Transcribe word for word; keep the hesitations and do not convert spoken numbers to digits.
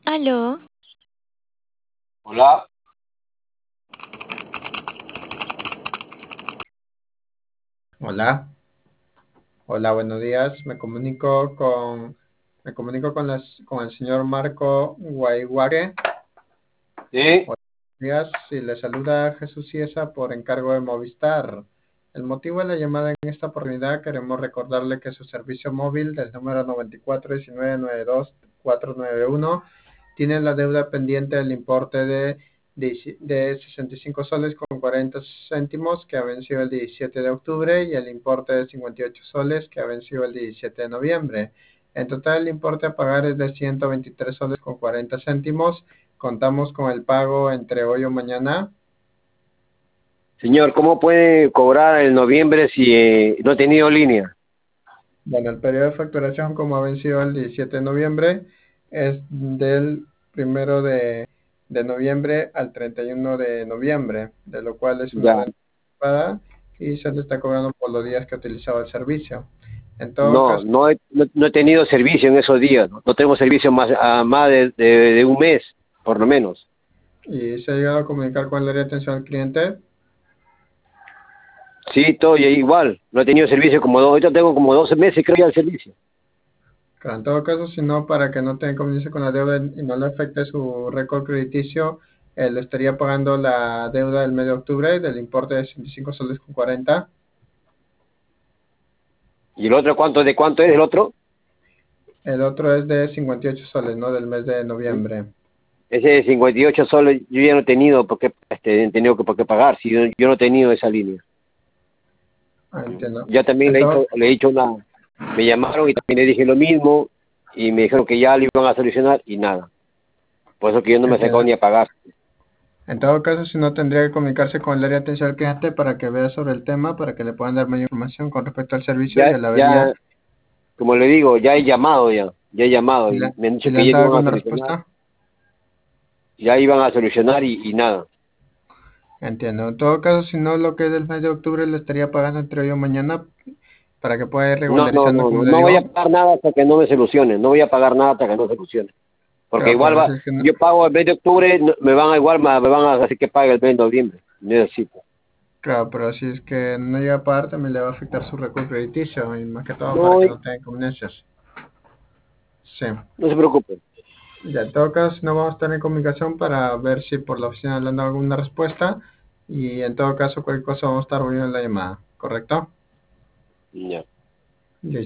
Aló, Hola, Hola, hola, buenos días. Me comunico con, me comunico con las, con el señor Marco Guayguaque. sí, Buenos días, y le saluda Jesús Ciesa por encargo de Movistar. El motivo de la llamada en esta oportunidad, queremos recordarle que su servicio móvil del número noventa y cuatro diecinueve noventa y dos cuatro nueve uno tiene la deuda pendiente del importe de, de, de sesenta y cinco soles con cuarenta céntimos que ha vencido el diecisiete de octubre y el importe de cincuenta y ocho soles que ha vencido el diecisiete de noviembre. En total, el importe a pagar es de ciento veintitrés soles con cuarenta céntimos. Contamos con el pago entre hoy o mañana. señor, ¿cómo puede cobrar en noviembre si eh, no he tenido línea? Bueno, el periodo de facturación, como ha vencido el diecisiete de noviembre, es del primero de, de noviembre al treinta y uno de noviembre, de lo cual es una Ya, venta anticipada y se le está cobrando por los días que ha utilizado el servicio. En todo no, caso, no he, no, no he tenido servicio en esos días, no, no tengo servicio más, a más de, de, de un mes, por lo menos. y se ha llegado a comunicar con el área de atención al cliente. Sí, todo y igual, no he tenido servicio como, do- ahorita tengo como doce meses creo ya el servicio. Claro, en todo caso, si no, para que no tenga inconveniencia con la deuda y no le afecte su récord crediticio, eh, le estaría pagando la deuda del mes de octubre del importe de sesenta y cinco soles con cuarenta. ¿Y el otro cuánto, de cuánto es el otro? El otro es de cincuenta y ocho soles, ¿no? Del mes de noviembre. Ese de cincuenta y ocho soles yo ya no he tenido por qué, este, he tenido que, por qué pagar, si yo, yo no he tenido esa línea. Ah, entiendo. Ya también le he Entonces, dicho, le he dicho una, me llamaron y también le dije lo mismo y me dijeron que ya lo iban a solucionar y nada. Por eso que yo no me sacó entiendo. ni a pagar. En todo caso, si no, tendría que comunicarse con el área de atención al cliente para que vea sobre el tema, para que le puedan dar mayor información con respecto al servicio y Ya, a la avería. ya, como le digo, ya he llamado ya, ya he llamado ¿Y y le, me han y dicho le que han ya lo dado iban a alguna solucionar, respuesta? ya iban a solucionar y, y nada. Entiendo. En todo caso, si no, lo que es del mes de octubre le estaría pagando entre hoy o mañana para que pueda ir No, no, regularizando, no, como no, le no voy a digo. pagar nada hasta que no me solucione, no voy a pagar nada hasta que no se solucione. Porque Claro, igual pero si va, es que no, yo pago el mes de octubre, no- me van a igual, me me van a decir que pague el mes de noviembre. Necesito. claro, pero si es que no llega a pagar, también le va a afectar su récord crediticio y más que todo para No, que no tenga inconveniencias. Sí. no se preocupe. Ya, en todo caso, no vamos a estar en comunicación para ver si por la oficina le han dado alguna respuesta y en todo caso, cualquier cosa vamos a estar volviendo la llamada, ¿correcto? Ya. Listo.